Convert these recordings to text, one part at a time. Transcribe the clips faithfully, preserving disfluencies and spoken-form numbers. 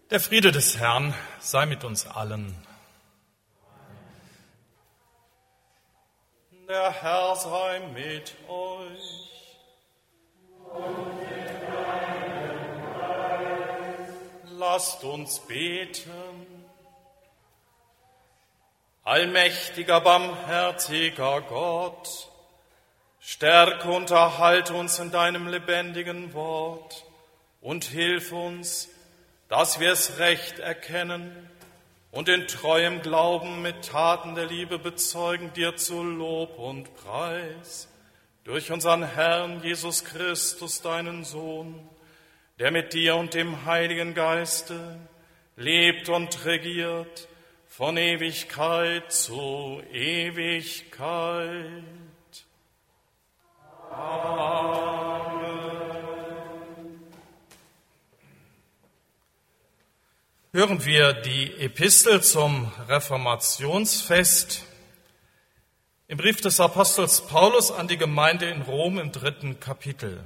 Der Friede des Herrn sei mit uns allen. Der Herr sei mit euch. Und mit deinem Geist. Lasst uns beten. Allmächtiger, barmherziger Gott, stärke und erhalte uns in deinem lebendigen Wort und hilf uns, dass wir es recht erkennen und in treuem Glauben mit Taten der Liebe bezeugen, dir zu Lob und Preis, durch unseren Herrn Jesus Christus, deinen Sohn, der mit dir und dem Heiligen Geiste lebt und regiert von Ewigkeit zu Ewigkeit. Amen. Hören wir die Epistel zum Reformationsfest im Brief des Apostels Paulus an die Gemeinde in Rom im dritten Kapitel.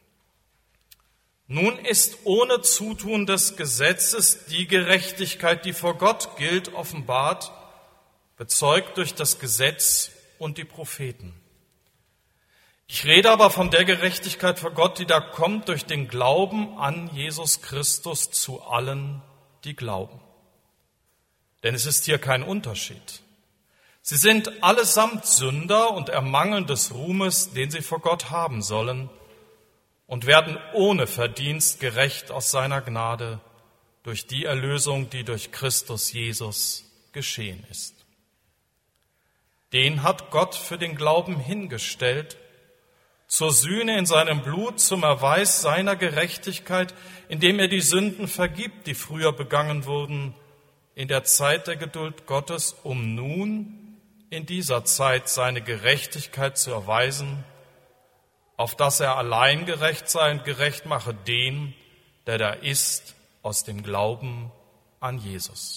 Nun ist ohne Zutun des Gesetzes die Gerechtigkeit, die vor Gott gilt, offenbart, bezeugt durch das Gesetz und die Propheten. Ich rede aber von der Gerechtigkeit vor Gott, die da kommt durch den Glauben an Jesus Christus zu allen, die glauben. Denn es ist hier kein Unterschied. Sie sind allesamt Sünder und ermangeln des Ruhmes, den sie vor Gott haben sollen, und werden ohne Verdienst gerecht aus seiner Gnade durch die Erlösung, die durch Christus Jesus geschehen ist. Den hat Gott für den Glauben hingestellt, zur Sühne in seinem Blut, zum Erweis seiner Gerechtigkeit, indem er die Sünden vergibt, die früher begangen wurden, in der Zeit der Geduld Gottes, um nun in dieser Zeit seine Gerechtigkeit zu erweisen, auf dass er allein gerecht sei und gerecht mache den, der da ist, aus dem Glauben an Jesus.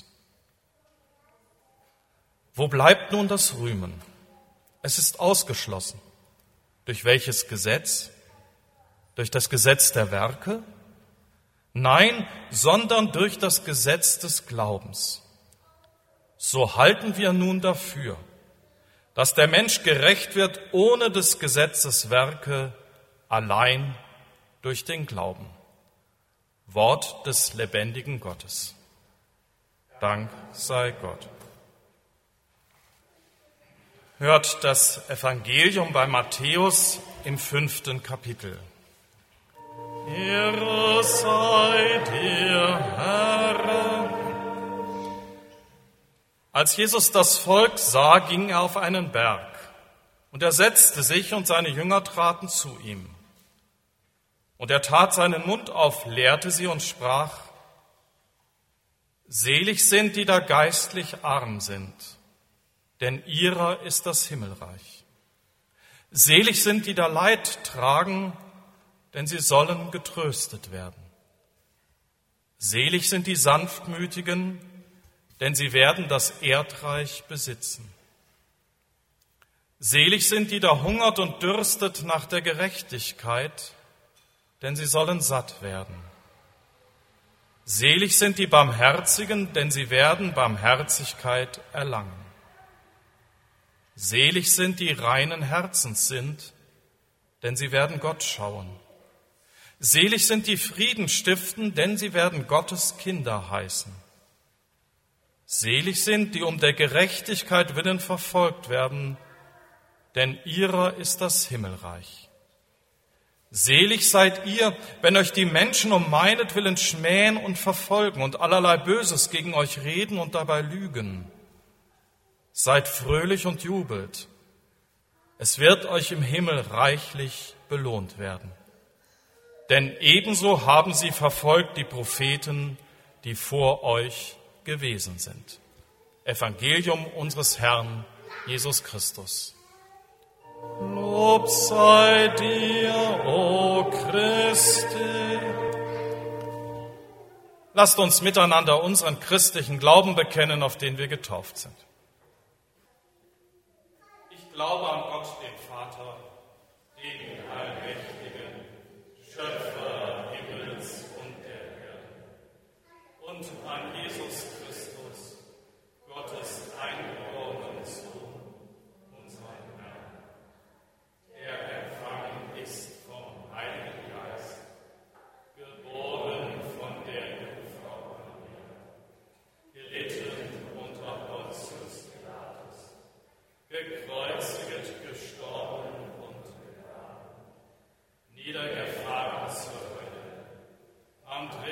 Wo bleibt nun das Rühmen? Es ist ausgeschlossen. Durch welches Gesetz? Durch das Gesetz der Werke? Nein, sondern durch das Gesetz des Glaubens. So halten wir nun dafür, dass der Mensch gerecht wird ohne des Gesetzes Werke, allein durch den Glauben. Wort des lebendigen Gottes. Dank sei Gott. Hört das Evangelium bei Matthäus im fünften Kapitel. Ehre sei dir, Herr. Als Jesus das Volk sah, ging er auf einen Berg, und er setzte sich, und seine Jünger traten zu ihm. Und er tat seinen Mund auf, lehrte sie und sprach: Selig sind, die da geistlich arm sind, denn ihrer ist das Himmelreich. Selig sind, die da Leid tragen, denn sie sollen getröstet werden. Selig sind die Sanftmütigen, denn sie werden das Erdreich besitzen. Selig sind, die da hungert und dürstet nach der Gerechtigkeit, denn sie sollen satt werden. Selig sind die Barmherzigen, denn sie werden Barmherzigkeit erlangen. Selig sind die reinen Herzens sind, denn sie werden Gott schauen. Selig sind die Frieden stiften, denn sie werden Gottes Kinder heißen. Selig sind, die um der Gerechtigkeit willen verfolgt werden, denn ihrer ist das Himmelreich. Selig seid ihr, wenn euch die Menschen um meinetwillen schmähen und verfolgen und allerlei Böses gegen euch reden und dabei lügen. Seid fröhlich und jubelt. Es wird euch im Himmel reichlich belohnt werden. Denn ebenso haben sie verfolgt die Propheten, die vor euch gewesen sind. Evangelium unseres Herrn Jesus Christus. Lob sei dir, o Christi. Lasst uns miteinander unseren christlichen Glauben bekennen, auf den wir getauft sind. Ich glaube an Gott, den Vater, den Allmächtigen, Schöpfer Himmels und der Erde, und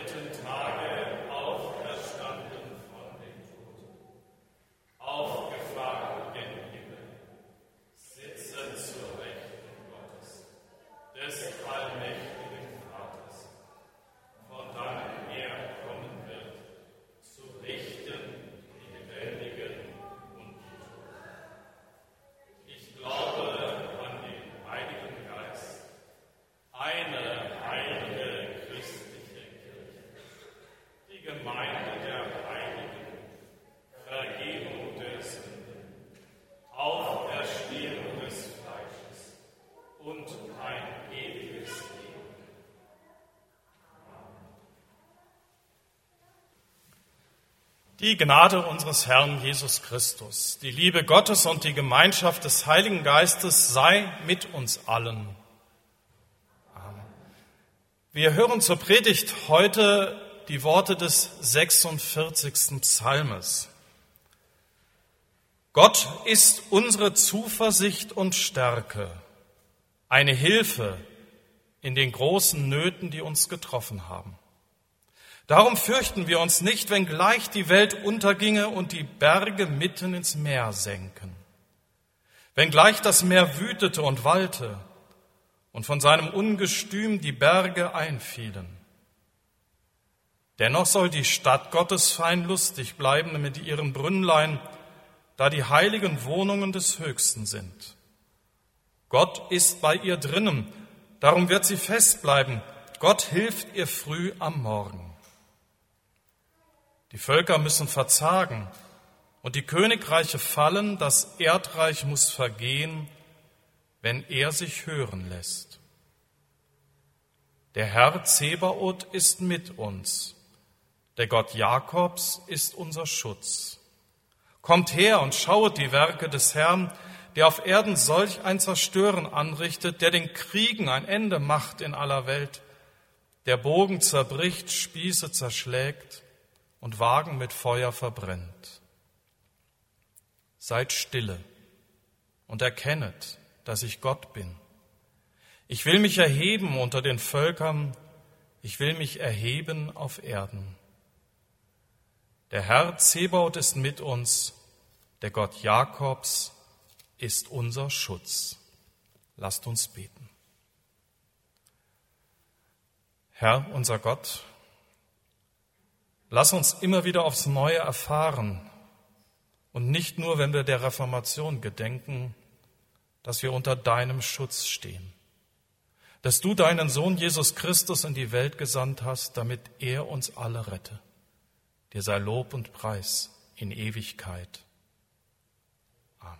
dritten Tage auferstanden von den Toten, aufgefahren gen Himmel, sitzen zur Rechten Gottes, des allmächtigen Vaters, von dannen er kommen wird, zu richten die Lebendigen und die Toten. Ich glaube an den Heiligen Geist, eine heilige christliche Kirche, die Gemeinde der Heiligen, Vergebung der Sünden, Auferstehung des Fleisches und ein ewiges Leben. Die Gnade unseres Herrn Jesus Christus, die Liebe Gottes und die Gemeinschaft des Heiligen Geistes sei mit uns allen. Amen. Wir hören zur Predigt heute die Worte des sechsundvierzigsten Psalmes. Gott ist unsere Zuversicht und Stärke, eine Hilfe in den großen Nöten, die uns getroffen haben. Darum fürchten wir uns nicht, wenngleich die Welt unterginge und die Berge mitten ins Meer senken. Wenngleich das Meer wütete und wallte und von seinem Ungestüm die Berge einfielen. Dennoch soll die Stadt Gottes fein lustig bleiben mit ihren Brünnlein, da die heiligen Wohnungen des Höchsten sind. Gott ist bei ihr drinnen, darum wird sie fest bleiben. Gott hilft ihr früh am Morgen. Die Völker müssen verzagen und die Königreiche fallen, das Erdreich muss vergehen, wenn er sich hören lässt. Der Herr Zebaoth ist mit uns, der Gott Jakobs ist unser Schutz. Kommt her und schauet die Werke des Herrn, der auf Erden solch ein Zerstören anrichtet, der den Kriegen ein Ende macht in aller Welt, der Bogen zerbricht, Spieße zerschlägt und Wagen mit Feuer verbrennt. Seid stille und erkennet, dass ich Gott bin. Ich will mich erheben unter den Völkern, ich will mich erheben auf Erden. Der Herr Zebaoth ist mit uns, der Gott Jakobs ist unser Schutz. Lasst uns beten. Herr, unser Gott, lass uns immer wieder aufs Neue erfahren und nicht nur, wenn wir der Reformation gedenken, dass wir unter deinem Schutz stehen, dass du deinen Sohn Jesus Christus in die Welt gesandt hast, damit er uns alle rette. Dir sei Lob und Preis in Ewigkeit. Amen.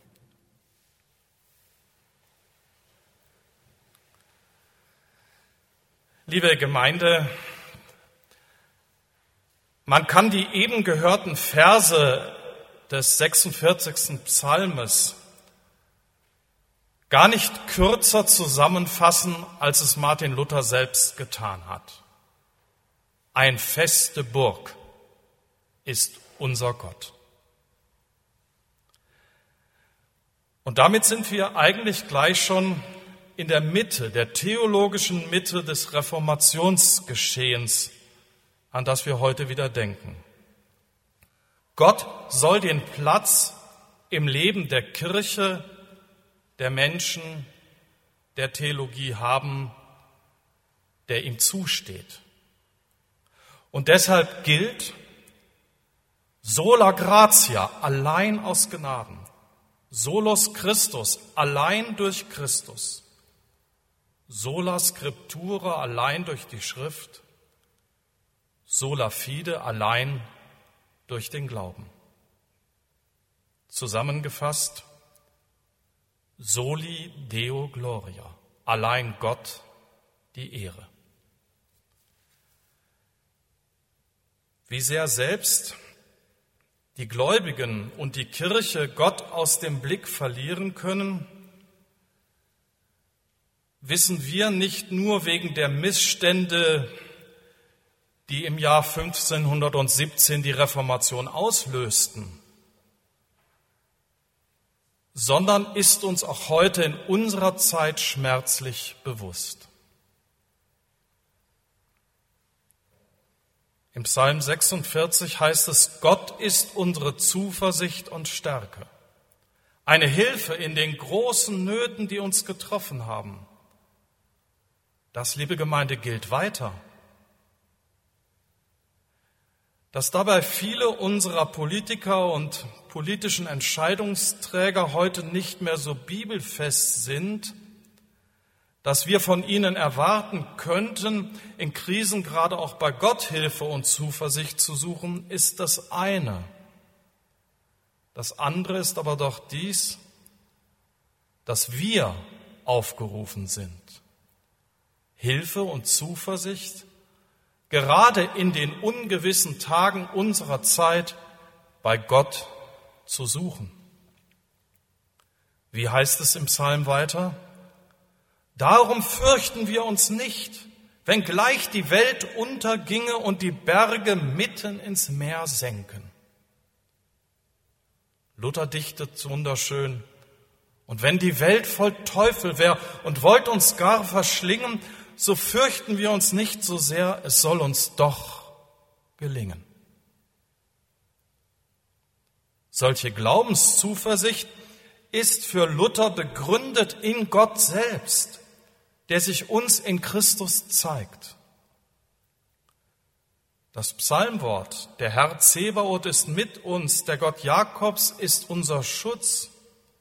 Liebe Gemeinde, man kann die eben gehörten Verse des sechsundvierzigsten Psalmes gar nicht kürzer zusammenfassen, als es Martin Luther selbst getan hat. Ein feste Burg ist unser Gott. Und damit sind wir eigentlich gleich schon in der Mitte, der theologischen Mitte des Reformationsgeschehens, an das wir heute wieder denken. Gott soll den Platz im Leben der Kirche, der Menschen, der Theologie haben, der ihm zusteht. Und deshalb gilt sola gratia, allein aus Gnaden, solos Christus, allein durch Christus, sola scriptura, allein durch die Schrift, sola fide, allein durch den Glauben. Zusammengefasst, soli Deo gloria, allein Gott die Ehre. Wie sehr selbst die Gläubigen und die Kirche Gott aus dem Blick verlieren können, wissen wir nicht nur wegen der Missstände, die im Jahr fünfzehnhundertsiebzehn die Reformation auslösten, sondern ist uns auch heute in unserer Zeit schmerzlich bewusst. Im Psalm sechsundvierzig heißt es, Gott ist unsere Zuversicht und Stärke, eine Hilfe in den großen Nöten, die uns getroffen haben. Das, liebe Gemeinde, gilt weiter. Dass dabei viele unserer Politiker und politischen Entscheidungsträger heute nicht mehr so bibelfest sind, dass wir von ihnen erwarten könnten, in Krisen gerade auch bei Gott Hilfe und Zuversicht zu suchen, ist das eine. Das andere ist aber doch dies, dass wir aufgerufen sind, Hilfe und Zuversicht gerade in den ungewissen Tagen unserer Zeit bei Gott zu suchen. Wie heißt es im Psalm weiter? Darum fürchten wir uns nicht, wenngleich die Welt unterginge und die Berge mitten ins Meer senken. Luther dichtet wunderschön, und wenn die Welt voll Teufel wäre und wollt uns gar verschlingen, so fürchten wir uns nicht so sehr, es soll uns doch gelingen. Solche Glaubenszuversicht ist für Luther begründet in Gott selbst, der sich uns in Christus zeigt. Das Psalmwort, der Herr Zebaoth ist mit uns, der Gott Jakobs ist unser Schutz.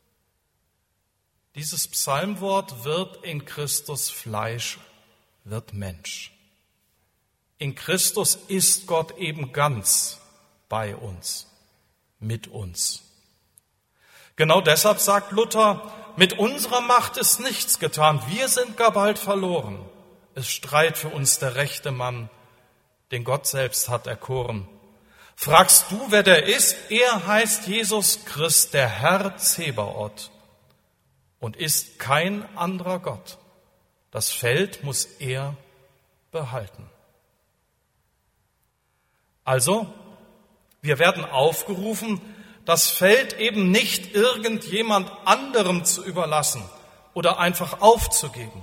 Dieses Psalmwort wird in Christus Fleisch, wird Mensch. In Christus ist Gott eben ganz bei uns, mit uns. Genau deshalb sagt Luther, mit unserer Macht ist nichts getan, wir sind gar bald verloren. Es streit für uns der rechte Mann, den Gott selbst hat erkoren. Fragst du, wer der ist? Er heißt Jesus Christ, der Herr Zebaoth, und ist kein anderer Gott. Das Feld muss er behalten. Also, wir werden aufgerufen, das Feld eben nicht irgendjemand anderem zu überlassen oder einfach aufzugeben.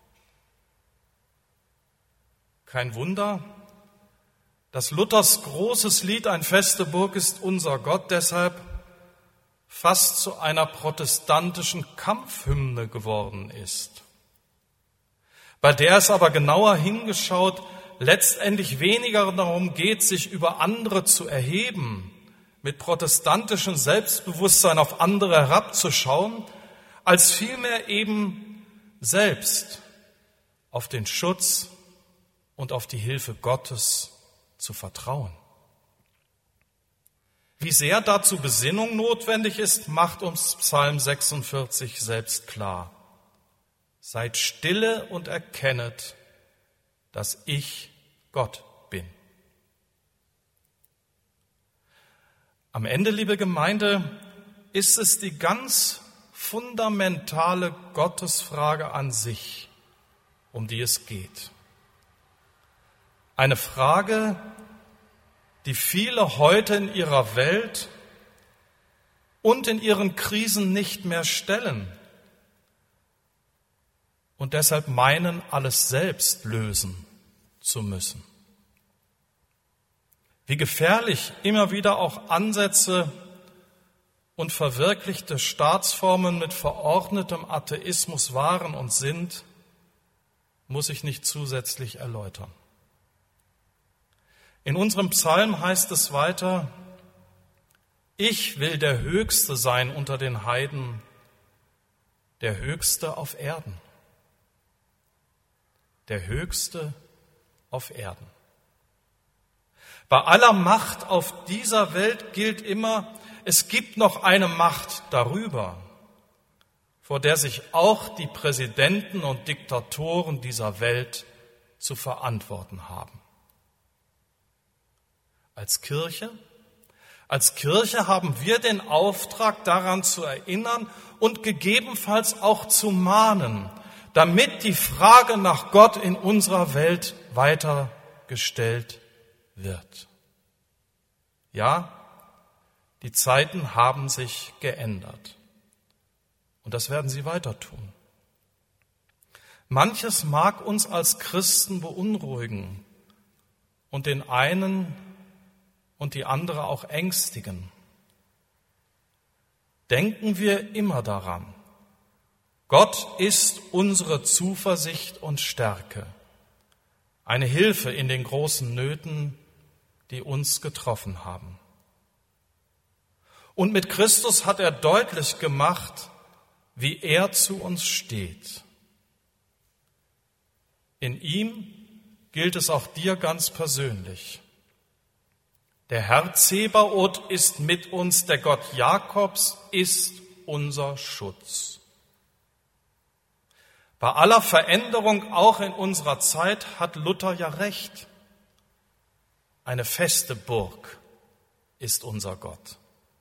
Kein Wunder, dass Luthers großes Lied Ein feste Burg ist unser Gott deshalb fast zu einer protestantischen Kampfhymne geworden ist, bei der es aber genauer hingeschaut letztendlich weniger darum geht, sich über andere zu erheben, mit protestantischem Selbstbewusstsein auf andere herabzuschauen, als vielmehr eben selbst auf den Schutz und auf die Hilfe Gottes zu vertrauen. Wie sehr dazu Besinnung notwendig ist, macht uns Psalm sechsundvierzig selbst klar. Seid stille und erkennet, dass ich Gott bin. Am Ende, liebe Gemeinde, ist es die ganz fundamentale Gottesfrage an sich, um die es geht. Eine Frage, die viele heute in ihrer Welt und in ihren Krisen nicht mehr stellen und deshalb meinen, alles selbst lösen zu müssen. Wie gefährlich immer wieder auch Ansätze und verwirklichte Staatsformen mit verordnetem Atheismus waren und sind, muss ich nicht zusätzlich erläutern. In unserem Psalm heißt es weiter, ich will der Höchste sein unter den Heiden, der Höchste auf Erden. Der Höchste auf Erden. Bei aller Macht auf dieser Welt gilt immer, es gibt noch eine Macht darüber, vor der sich auch die Präsidenten und Diktatoren dieser Welt zu verantworten haben. Als Kirche, als Kirche haben wir den Auftrag, daran zu erinnern und gegebenenfalls auch zu mahnen, damit die Frage nach Gott in unserer Welt weiter gestellt wird. Ja, die Zeiten haben sich geändert. Und das werden sie weiter tun. Manches mag uns als Christen beunruhigen und den einen und die andere auch ängstigen, denken wir immer daran, Gott ist unsere Zuversicht und Stärke, eine Hilfe in den großen Nöten, die uns getroffen haben. Und mit Christus hat er deutlich gemacht, wie er zu uns steht. In ihm gilt es auch dir ganz persönlich. Der Herr Zebaoth ist mit uns, der Gott Jakobs ist unser Schutz. Bei aller Veränderung, auch in unserer Zeit, hat Luther ja recht. Eine feste Burg ist unser Gott.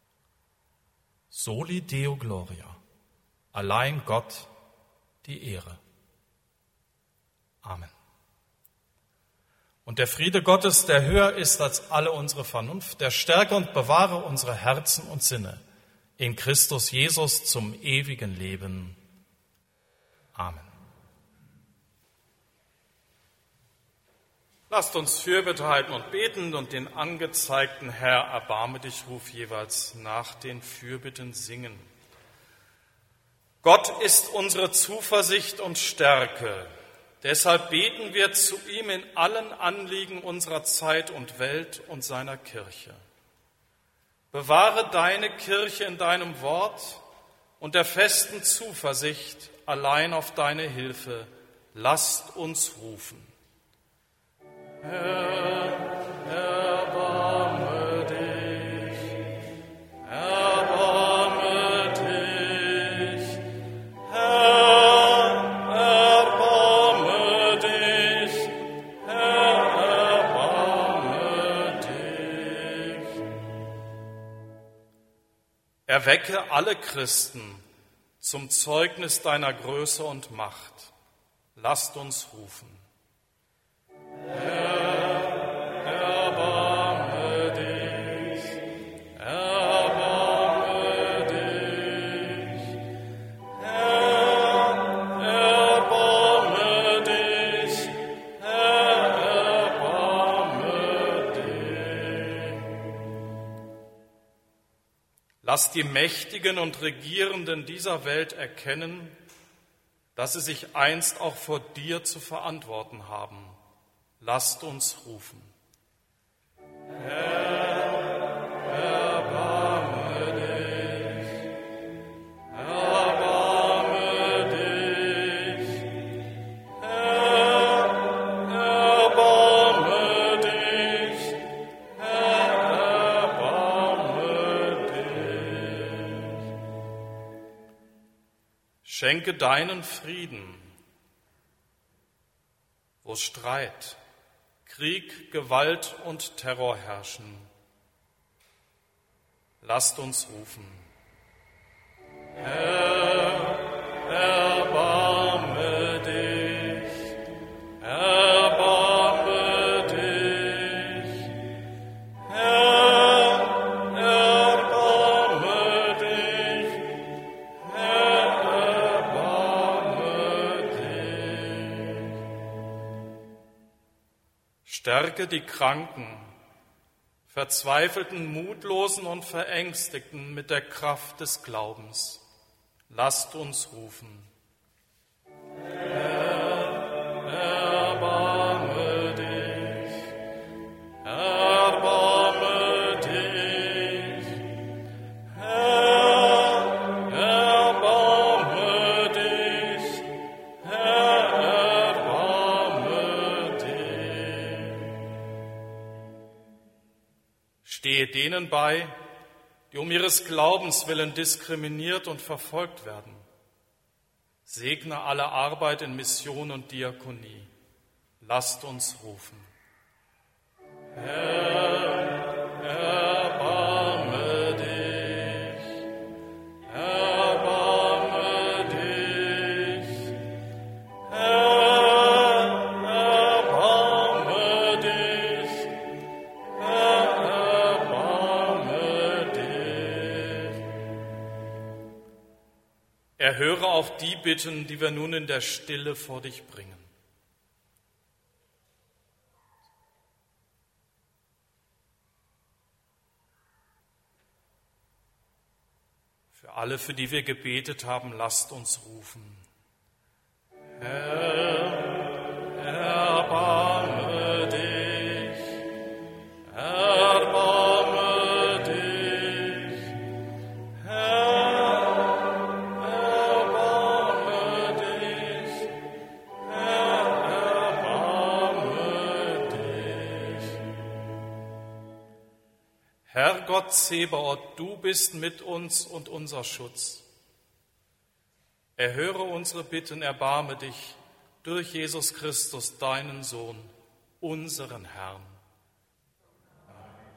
Soli Deo Gloria, allein Gott die Ehre. Amen. Und der Friede Gottes, der höher ist als alle unsere Vernunft, der stärke und bewahre unsere Herzen und Sinne in Christus Jesus zum ewigen Leben. Amen. Lasst uns Fürbitte halten und beten und den angezeigten Herr, erbarme dich, Ruf jeweils nach den Fürbitten singen. Gott ist unsere Zuversicht und Stärke. Deshalb beten wir zu ihm in allen Anliegen unserer Zeit und Welt und seiner Kirche. Bewahre deine Kirche in deinem Wort und der festen Zuversicht allein auf deine Hilfe. Lasst uns rufen. Herr, erbarme dich, erbarme dich, Herr, erbarme dich, Herr, erbarme dich. Erwecke alle Christen zum Zeugnis deiner Größe und Macht. Lasst uns rufen. Herr, erbarme dich, erbarme dich, Herr, erbarme dich, Herr, erbarme dich. Lass die Mächtigen und Regierenden dieser Welt erkennen, dass sie sich einst auch vor dir zu verantworten haben. Lasst uns rufen. Herr, erbarme dich, erbarme dich, Herr, erbarme dich, Herr, erbarme dich. Schenke deinen Frieden, wo Streit, Krieg, Gewalt und Terror herrschen. Lasst uns rufen. Herr, erbarme dich, erbarme dich, Herr, erbarme dich, Herr, erbarme dich. Stärke die Kranken, Verzweifelten, Mutlosen und Verängstigten mit der Kraft des Glaubens. Lasst uns rufen. Herr, erbarme dich, erbarme dich, Herr, erbarme dich, Herr, erbarme dich. Stehe denen bei, die um ihres Glaubens willen diskriminiert und verfolgt werden. Segne alle Arbeit in Mission und Diakonie. Lasst uns rufen. Herr, erbarme dich, erbarme dich, Herr, erbarme dich, Herr, erbarme dich. Erhöre auf die Bitten, die wir nun in der Stille vor dich bringen. Für alle, für die wir gebetet haben, lasst uns rufen. Herr, erbarme dich, erbarme dich, Herr, erbarme dich, Herr, erbarme dich. Herr Gott Zebaoth, du bist mit uns und unser Schutz. Erhöre unsere Bitten, erbarme dich durch Jesus Christus, deinen Sohn, unseren Herrn. Amen.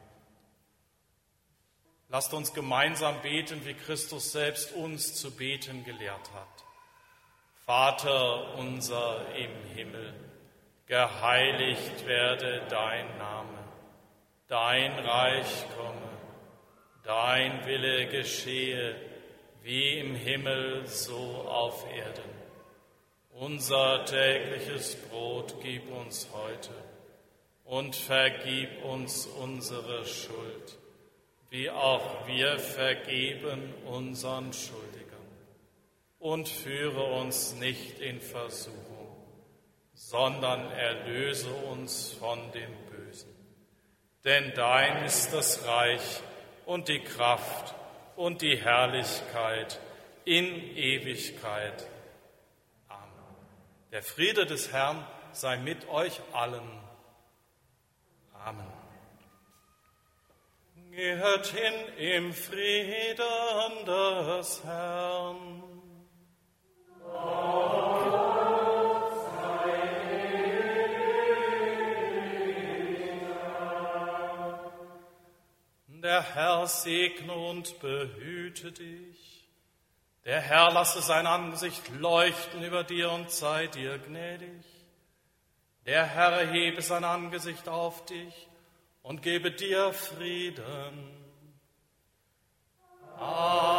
Lasst uns gemeinsam beten, wie Christus selbst uns zu beten gelehrt hat. Vater unser im Himmel, geheiligt werde dein Name, dein Reich komme, dein Wille geschehe, wie im Himmel, so auf Erden. Unser tägliches Brot gib uns heute und vergib uns unsere Schuld, wie auch wir vergeben unseren Schuldigern. Und führe uns nicht in Versuchung, sondern erlöse uns von dem Bösen. Denn dein ist das Reich und die Kraft und die Herrlichkeit in Ewigkeit. Amen. Der Friede des Herrn sei mit euch allen. Amen. Geht hin im Frieden des Herrn. Der Herr segne und behüte dich. Der Herr lasse sein Angesicht leuchten über dir und sei dir gnädig. Der Herr erhebe sein Angesicht auf dich und gebe dir Frieden. Amen.